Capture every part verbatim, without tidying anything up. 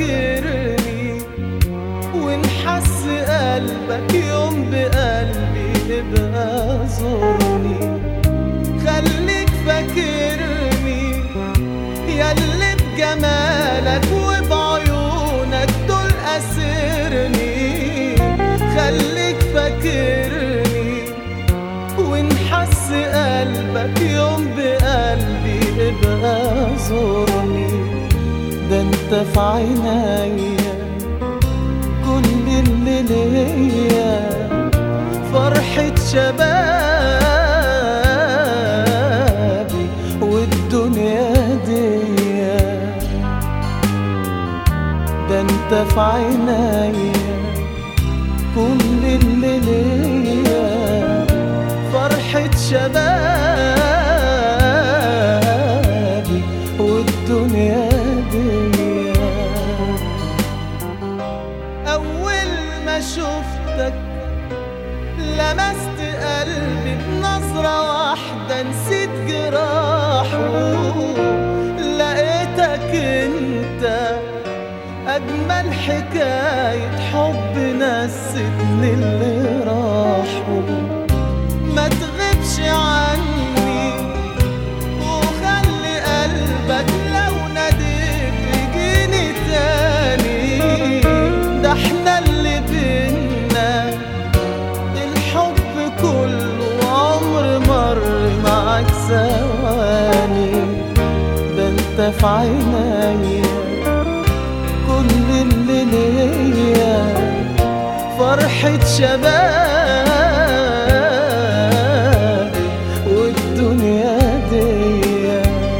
فاكرني وإن حس قلبك يوم بقلبي ابقى زورني. خليك فاكرني ياللي بجمالك وبعيونك دول أسرني. خليك فاكرني وإن حس قلبك يوم بقلبي ابقى زورني. ده انت في عينيا كل اللي ليا، فرحة شبابي والدنيا ديا. ده انت في عينيا كل اللي ليا، فرحة شبابي والدنيا ديا. أول ما شفتك لمست قلبي بنظرة واحدة، نسيت جراحه. لقيتك انت أجمل حكاية حب نستني اللي راحوا. ما تغيبش عني وخلي قلبك لو ناديت يجيني تاني. ده احنا اللي بينا الحب كله عمر مر معاك ثواني. ده انت في عينيا كل اللي ليا، فرحة شبابي والدنيا ديا.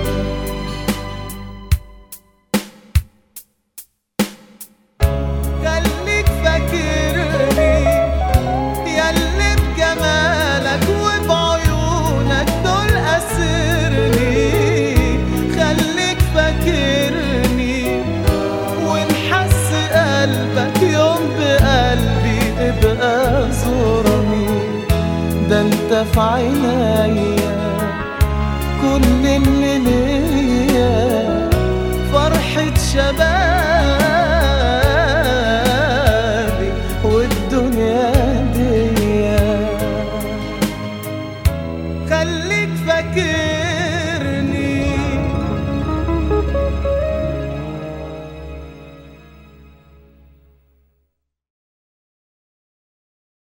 خليك فاكرني ياللي بجمالك وبعيونك دول أسرني. خليك فاكرني وإن حس قلبك يوم بقلبي ابقى زورني. ده انت في عينيا كل